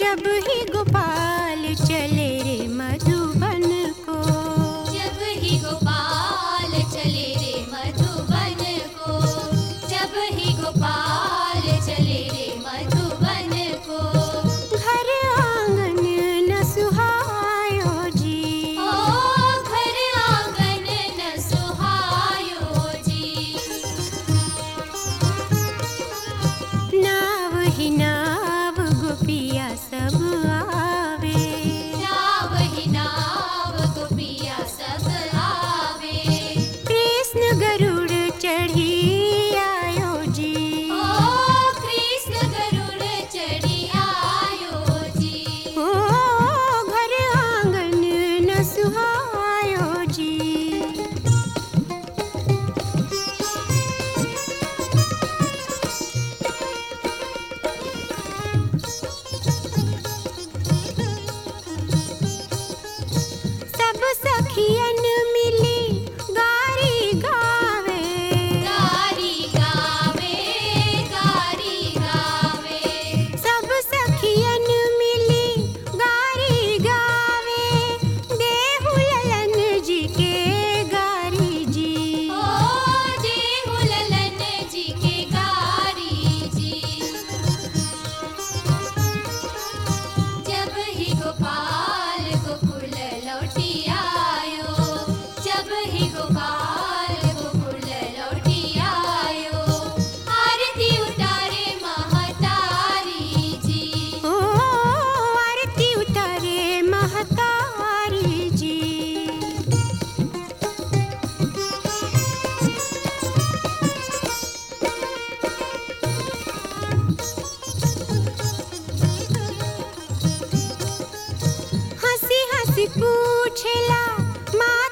जब ही गोपाल चले रे मधुबन को, जब ही गोपाल चले रे मधुबन को, जब ही गोपाल चले रे मधुबन को। घर आंगन न सुहायो जी, ओ घर आंगन न सुहायो जी। नाव ही नाव गोपिया सब आवे, नाव ही नाव गोपिया सब आवे। कृष्ण गरुड़ चढ़ी आयो जी, ओ कृष्ण गरुड़ चढ़ी आयो जी। ओ घर आंगन न सुहायो जी। सब सखियन मिली गारी गावे, गारी गावे, गारी गावे। सब सखियन मिली गारी गावे, देहु ललन जी के गारी जी। ओ देहु ललन जी के गारी जी। जब ही गोपाल गोकुल लौटी आयो, जब ही गोपाल गोकुल लौटी आयो। आरती उतारे महतारी जी। ओ आरती उतारे महतारी जी। हंसी हंसी पूछला माँ